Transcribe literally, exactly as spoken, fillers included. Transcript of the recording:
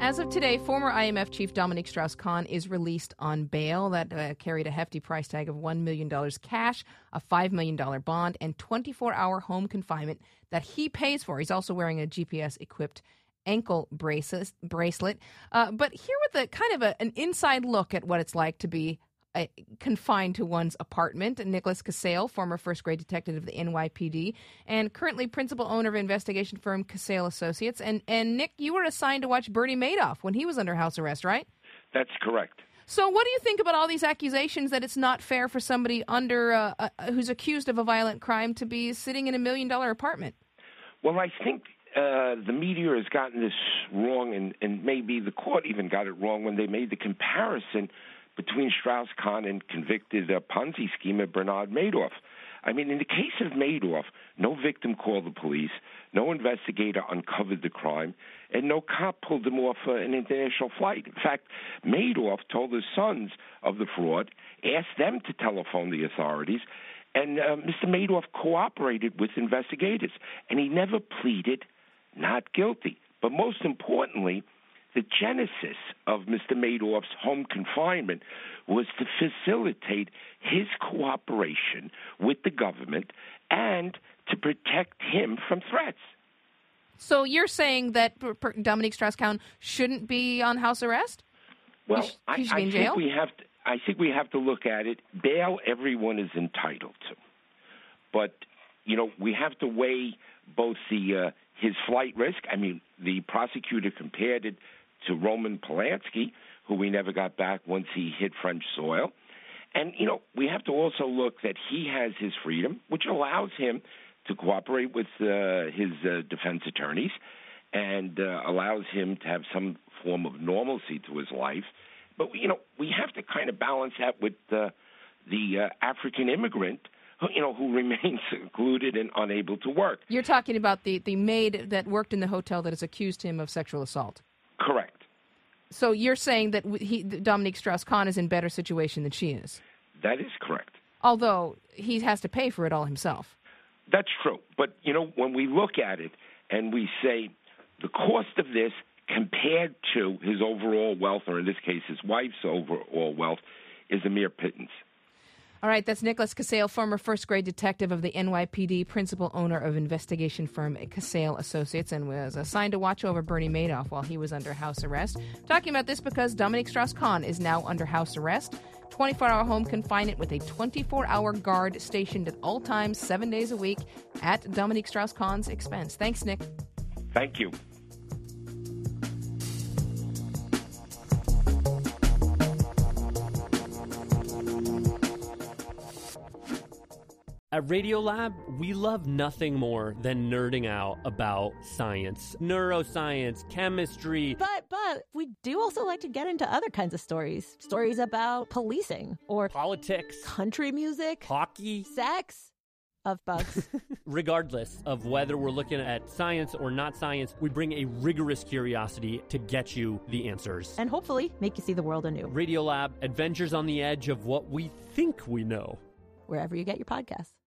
As of today, former I M F chief Dominique Strauss-Kahn is released on bail that uh, carried a hefty price tag of one million dollars cash, a five million dollars bond, and twenty-four hour home confinement that he pays for. He's also wearing a G P S-equipped ankle braces, bracelet. Uh, but here with a kind of a, an inside look at what it's like to be uh, confined to one's apartment, Nicholas Kasale, former first-grade detective of the N Y P D and currently principal owner of investigation firm Kasale Associates. And, and Nick, you were assigned to watch Bernie Madoff when he was under house arrest, right? That's correct. So what do you think about all these accusations that it's not fair for somebody under uh, uh, who's accused of a violent crime to be sitting in a million-dollar apartment? Well, I think uh, the media has gotten this wrong, and, and maybe the court even got it wrong when they made the comparison between Strauss-Kahn and convicted uh, Ponzi schemer Bernard Madoff. I mean, in the case of Madoff, no victim called the police, no investigator uncovered the crime, and no cop pulled him off uh, an international flight. In fact, Madoff told his sons of the fraud, asked them to telephone the authorities, and uh, Mister Madoff cooperated with investigators, and he never pleaded not guilty. But most importantly, the genesis of Mister Madoff's home confinement was to facilitate his cooperation with the government and to protect him from threats. So you're saying that Dominique Strauss-Kahn shouldn't be on house arrest? Well, he sh- I, he should I be in think jail? we have to. I think we have to look at it. Bail, everyone is entitled to, but you know we have to weigh both the uh, his flight risk. I mean, the prosecutor compared it to Roman Polanski, who we never got back once he hit French soil. And, you know, we have to also look that he has his freedom, which allows him to cooperate with uh, his uh, defense attorneys and uh, allows him to have some form of normalcy to his life. But, you know, we have to kind of balance that with uh, the uh, African immigrant who, you know, who remains secluded and unable to work. You're talking about the, the maid that worked in the hotel that has accused him of sexual assault. Correct. So you're saying that he, Dominique Strauss-Kahn is in better situation than she is? That is correct. Although he has to pay for it all himself. That's true. But, you know, when we look at it and we say the cost of this compared to his overall wealth, or in this case his wife's overall wealth, is a mere pittance. All right, that's Nicholas Kasale, former first-grade detective of the N Y P D, principal owner of investigation firm Kasale Associates, and was assigned to watch over Bernie Madoff while he was under house arrest. Talking about this because Dominique Strauss-Kahn is now under house arrest, twenty-four hour home confinement with a twenty-four hour guard stationed at all times, seven days a week, at Dominique Strauss-Kahn's expense. Thanks, Nick. Thank you. At Radiolab, we love nothing more than nerding out about science, neuroscience, chemistry. But, but, we do also like to get into other kinds of stories. Stories about policing or politics, country music, hockey, sex, of bugs. Regardless of whether we're looking at science or not science, we bring a rigorous curiosity to get you the answers. And hopefully make you see the world anew. Radiolab, adventures on the edge of what we think we know. Wherever you get your podcasts.